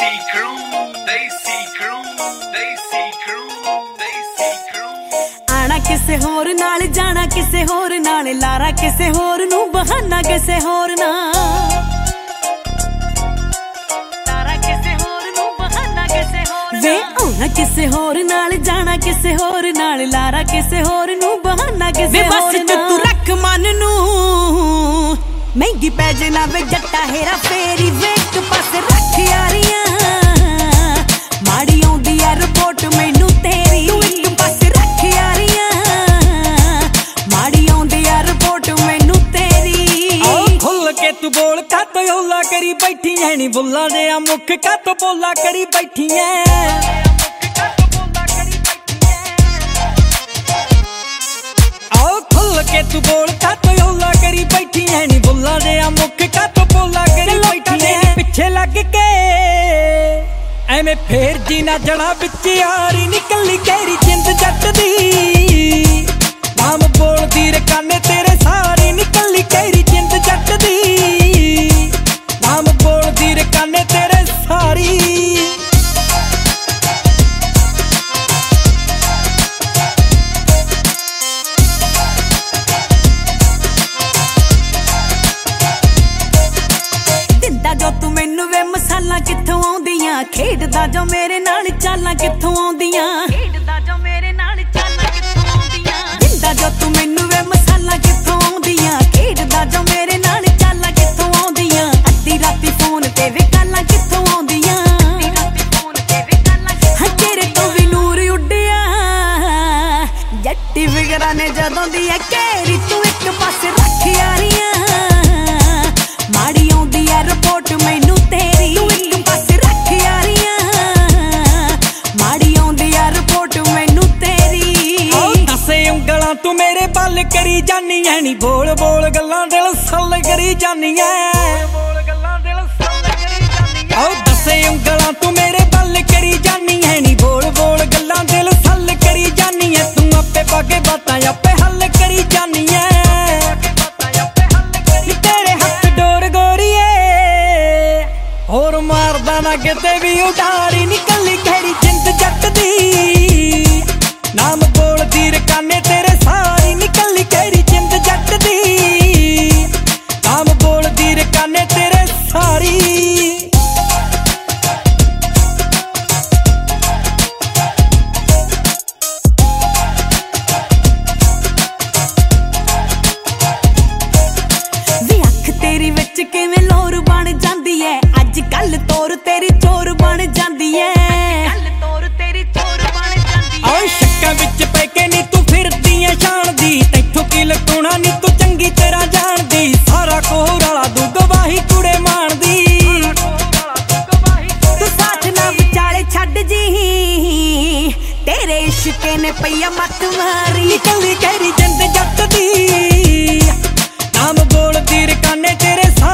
Desi crew, Desi crew, Desi crew, Desi crew। आना किसे होर नाल जाना किसे होर नाल, लारा किसे होर नू बहाना किसे होर ना, लारा किसे होर नू बहाना किसे होर वे आना किसे होर नाल जाना किसे होर नाल, लारा किसे होर नू बहाना किसे होर ना। तू रख मन नू महंगी पै जाना वे जट्टा हेरा फेरी, वे एक पासे रख यारियां माड़ी आउंदी है रिपोर्ट मैनू तेरी, तू एक पासे रख यारियां माड़ी आउंदी है रिपोर्ट मैनू तेरी। खुल के तू बोल का तो हौला करी बैठी है नी, बुल्ला दे मुख का तो बोला करी बैठी है। के तू बोल का तो हौला करी बैठी है नी, बुल्ला दे मुख का तो बोला करी बैठी है। पिछे लग के एवें फेर जी ना जड़ा बिच यारी, निकली गहरी जिंद जट दी नाम बोल दी रकाने तेरे सारी, निकली गहरी जिंद जट दी नाम बोल दी रकाने तेरे सारी। जो तू मैनू वे मसाला कित्थों आउंदियां, खेडदा जो मेरे नाल चालां कित्थों आउंदियां, खेडदा जो मेरे नाल चालां कित्थों आउंदियां। दिंदा जो तू मैनू वे मसाला कित्थों आउंदियां, खेडदा जो मेरे नाल चालां कित्थों आउंदियां। अद्धी राती फोन ते वे गालां कित्थों आउंदियां, हां तेरे तो भी नूर उड्डिया जट्टी फिकरां ने जदों दी है घेरी, तू एक पासे रख यारियां माड़ी आउंदी है रिपोर्ट मैनू तेरी, तू एक पासे रख यारियां माड़ी आउंदी है रिपोर्ट मैनू तेरी। दसे उंगलां तू मेरे बल करी जानी है नी, बोल बोल गल्लां दिल सल करी जानी है। दसे उंगलां तू मेरे बल करी जानी है नी, बोल बोल गल्लां दिल सल करी जानी है। तू आपे पाके बातां आपे हल करी जानी है। होर मारदा ना किते भी उडारी, निकली गहरी जिंद जट दी नाम बोल दी रकाने तेरे सारी, निकली गहरी जिंद जट दी नाम बोल दी रकाने तेरे सारी। वे अख तेरी विच किवें लोर बन जांदी है, कल तोर तेरी चोर बन जांदी है, कल तोर तेरी चोर बन जांदी है। ओए शक्कां विच पै के नी तू फिरदी ऐ शानदी, तैथों की लटूणा नी तू चंगी तरह जानदी, सारा कोहर वाला तू गवाही कुड़े मारदी। तू साथ ना विचाले छड्ड जी तेरे इश्के ने पईया मत मारी, निकली गहरी जिंद जट दी नाम बोल दी रकाने तेरे सारी।